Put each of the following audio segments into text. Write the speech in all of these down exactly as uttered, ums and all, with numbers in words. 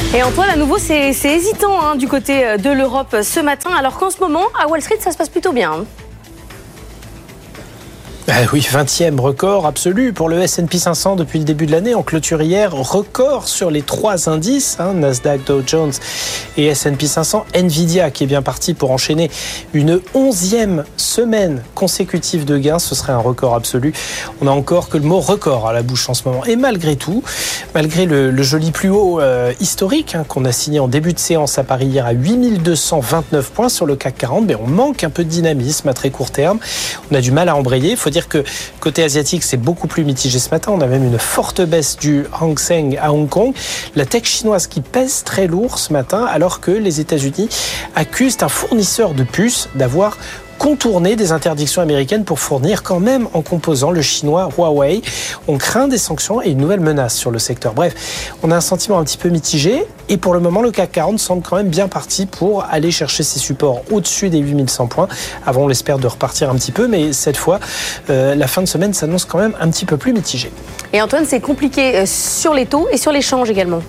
Et Antoine, à nouveau, c'est, c'est hésitant hein, du côté de l'Europe ce matin, alors qu'en ce moment, à Wall Street, ça se passe plutôt bien. Ah oui, vingtième record absolu pour le S and P cinq cents depuis le début de l'année. En clôture hier, record sur les trois indices, hein, Nasdaq, Dow Jones et S and P cinq cents. Nvidia qui est bien parti pour enchaîner une onzième semaine consécutive de gains. Ce serait un record absolu. On n'a encore que le mot record à la bouche en ce moment. Et malgré tout, malgré le, le joli plus haut euh, historique hein, qu'on a signé en début de séance à Paris hier à huit mille deux cent vingt-neuf points sur le C A C quarante, mais on manque un peu de dynamisme à très court terme. On a du mal à embrayer. Il faut dire que côté asiatique, c'est beaucoup plus mitigé ce matin. On a même une forte baisse du Hang Seng à Hong Kong. La tech chinoise qui pèse très lourd ce matin, alors que les États-Unis accusent un fournisseur de puces d'avoir contourner des interdictions américaines pour fournir quand même en composant le chinois Huawei. On craint des sanctions et une nouvelle menace sur le secteur. Bref, on a un sentiment un petit peu mitigé et pour le moment, le C A C quarante semble quand même bien parti pour aller chercher ses supports au-dessus des huit mille cent points. Avant, on l'espère de repartir un petit peu, mais cette fois, euh, la fin de semaine s'annonce quand même un petit peu plus mitigée. Et Antoine, c'est compliqué sur les taux et sur les changes également.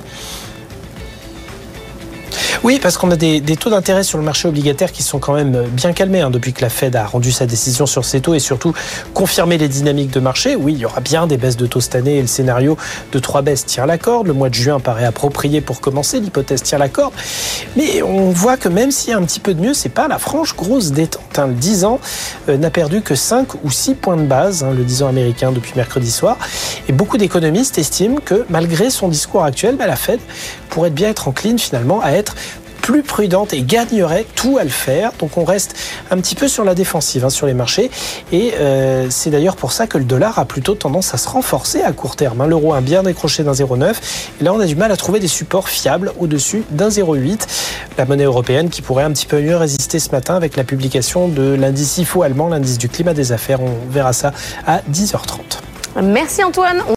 Oui, parce qu'on a des, des taux d'intérêt sur le marché obligataire qui sont quand même bien calmés hein, depuis que la Fed a rendu sa décision sur ces taux et surtout confirmé les dynamiques de marché. Oui, il y aura bien des baisses de taux cette année et le scénario de trois baisses tire la corde. Le mois de juin paraît approprié pour commencer, l'hypothèse tire la corde. Mais on voit que même s'il y a un petit peu de mieux, c'est pas la franche grosse détente. Hein. Le dix ans euh, n'a perdu que cinq ou six points de base, hein, le dix ans américain depuis mercredi soir. Et beaucoup d'économistes estiment que malgré son discours actuel, bah, la Fed pourrait bien être encline finalement à être plus prudente et gagnerait tout à le faire. Donc on reste un petit peu sur la défensive hein, sur les marchés et euh, c'est d'ailleurs pour ça que le dollar a plutôt tendance à se renforcer à court terme. Hein. L'euro a bien décroché d'un zéro virgule neuf et là on a du mal à trouver des supports fiables au-dessus d'un zéro virgule huit. La monnaie européenne qui pourrait un petit peu mieux résister ce matin avec la publication de l'indice I F O allemand, l'indice du climat des affaires. On verra ça à dix heures trente. Merci Antoine.